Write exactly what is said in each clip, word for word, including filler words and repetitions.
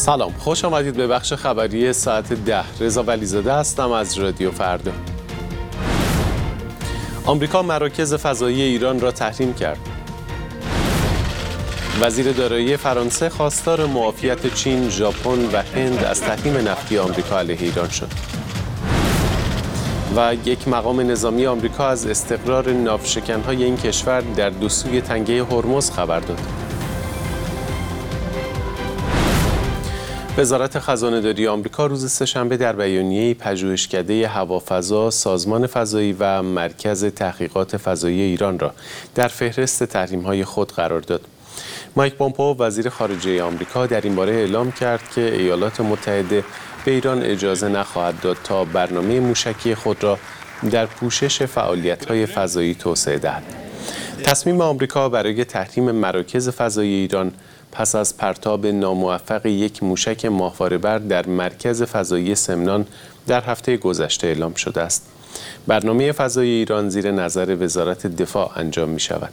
سلام، خوش آمدید به بخش خبری ساعت ده. رضا ولیزاده هستم از رادیو فردا. آمریکا مراکز فضایی ایران را تحریم کرد. وزیر دارایی فرانسه خواستار معافیت چین، ژاپن و هند از تحریم نفتی آمریکا علیه ایران شد. و یک مقام نظامی آمریکا از استقرار ناوشکن‌های این کشور در دو سوی تنگه هرمز خبر داد. وزارت خزانه‌داری آمریکا روز سه‌شنبه در بیانیه‌ای پژوهشکده هوافضا، سازمان فضایی و مرکز تحقیقات فضایی ایران را در فهرست تحریم‌های خود قرار داد. مایک پومپئو وزیر خارجه آمریکا در این باره اعلام کرد که ایالات متحده به ایران اجازه نخواهد داد تا برنامه موشکی خود را در پوشش فعالیت‌های فضایی توسعه دهد. تصمیم آمریکا برای تحریم مراکز فضایی ایران پس از پرتاب ناموفق یک موشک ماهواره‌بر در مرکز فضایی سمنان در هفته گذشته اعلام شده است. برنامه فضایی ایران زیر نظر وزارت دفاع انجام می شود.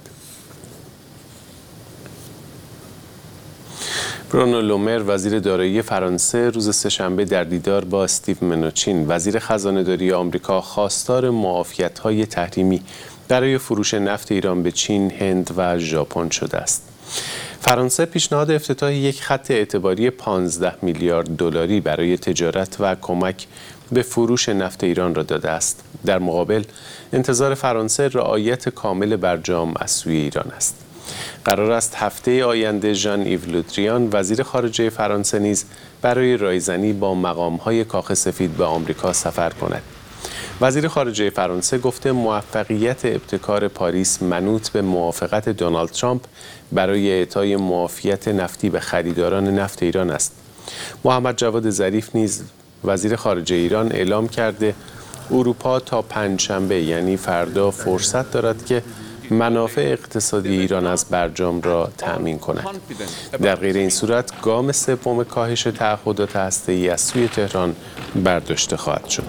برونو لومر وزیر دارایی فرانسه روز سه‌شنبه در دیدار با استیو منوچین وزیر خزانه‌داری آمریکا خواستار معافیت‌های تحریمی برای فروش نفت ایران به چین، هند و ژاپن شده است. فرانسه پیشنهاد افتتاح یک خط اعتباری پانزده میلیارد دلاری برای تجارت و کمک به فروش نفت ایران را داده است. در مقابل انتظار فرانسه رعایت کامل برجام از سوی ایران است. قرار است هفته آینده ژان ایو لودریان وزیر خارجه فرانسه نیز برای رایزنی با مقام‌های کاخ سفید به آمریکا سفر کند. وزیر خارجه فرانسه گفته موفقیت ابتکار پاریس منوط به موافقت دونالد ترامپ برای اعطای معافیت نفتی به خریداران نفت ایران است. محمد جواد ظریف نیز وزیر خارجه ایران اعلام کرده اروپا تا پنجشنبه یعنی فردا فرصت دارد که منافع اقتصادی ایران از برجام را تأمین کند. در غیر این صورت گام سوم کاهش تعهدات هسته‌ای از سوی تهران برداشته خواهد شد.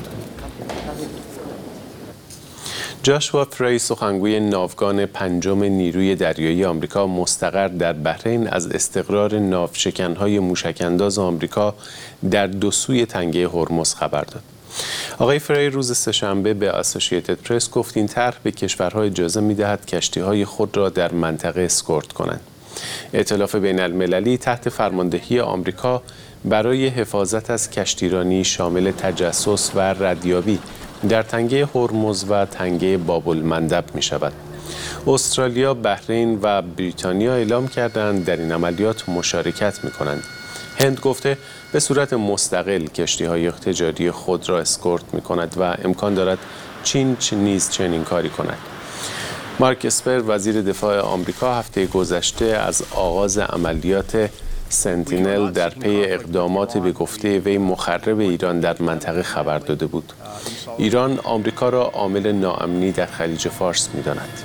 جاشوا فری سخنگوی ناوگان پنجم نیروی دریایی آمریکا مستقر در بحرین از استقرار ناوشکن‌های موشک‌انداز آمریکا در دو سوی تنگه هرمز خبر داد. آقای فری روز سه‌شنبه به اسوسییتد پرس گفت این طرح به کشورها اجازه می‌دهد کشتی‌های خود را در منطقه اسکورت کنند. ائتلاف بین‌المللی تحت فرماندهی آمریکا برای حفاظت از کشتیرانی شامل تجسس و ردیابی در تنگه هرمز و تنگه باب المندب می شود. استرالیا، بحرین و بریتانیا اعلام کردند در این عملیات مشارکت می کنند. هند گفته به صورت مستقل کشتی‌های تجاری خود را اسکورت می کند و امکان دارد چین نیز چنین کاری کند. مارک اسپر وزیر دفاع آمریکا هفته گذشته از آغاز عملیات سنتینل در پی اقدامات به گفته وی مخرب ایران در منطقه خبر داده بود. ایران آمریکا را عامل ناامنی در خلیج فارس می‌داند.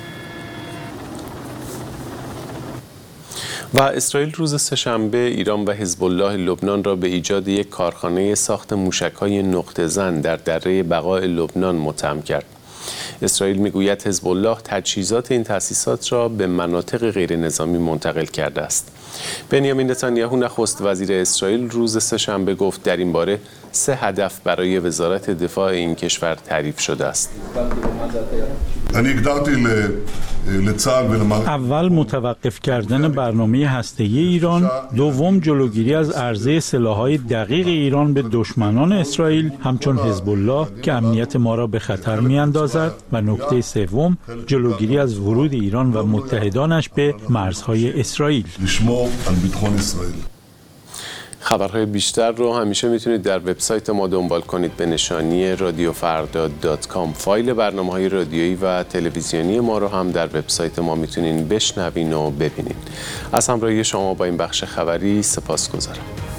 و اسرائیل روز سه‌شنبه ایران و حزب الله لبنان را به ایجاد یک کارخانه ساخت موشک‌های نقطه زن در دره بقاء لبنان متهم کرد. اسرائیل میگوید حزب الله تجهیزات این تأسیسات را به مناطق غیر نظامی منتقل کرده است. بنیامین نتانیاهو نخست وزیر اسرائیل روز سه‌شنبه گفت در این باره سه هدف برای وزارت دفاع این کشور تعریف شده است. اول متوقف کردن برنامه هسته‌ای ایران، دوم جلوگیری از عرضه سلاح‌های دقیق ایران به دشمنان اسرائیل همچون حزب الله که امنیت ما را به خطر می‌اندازد و نکته سوم جلوگیری از ورود ایران و متحدانش به مرزهای اسرائیل. خبرهای بیشتر رو همیشه میتونید در وبسایت ما دنبال کنید به نشانی رادیو فردا دات کام. فایل برنامه‌های رادیویی و تلویزیونی ما رو هم در وبسایت ما میتونید بشنوین و ببینید. از همراهی شما با این بخش خبری سپاسگزارم.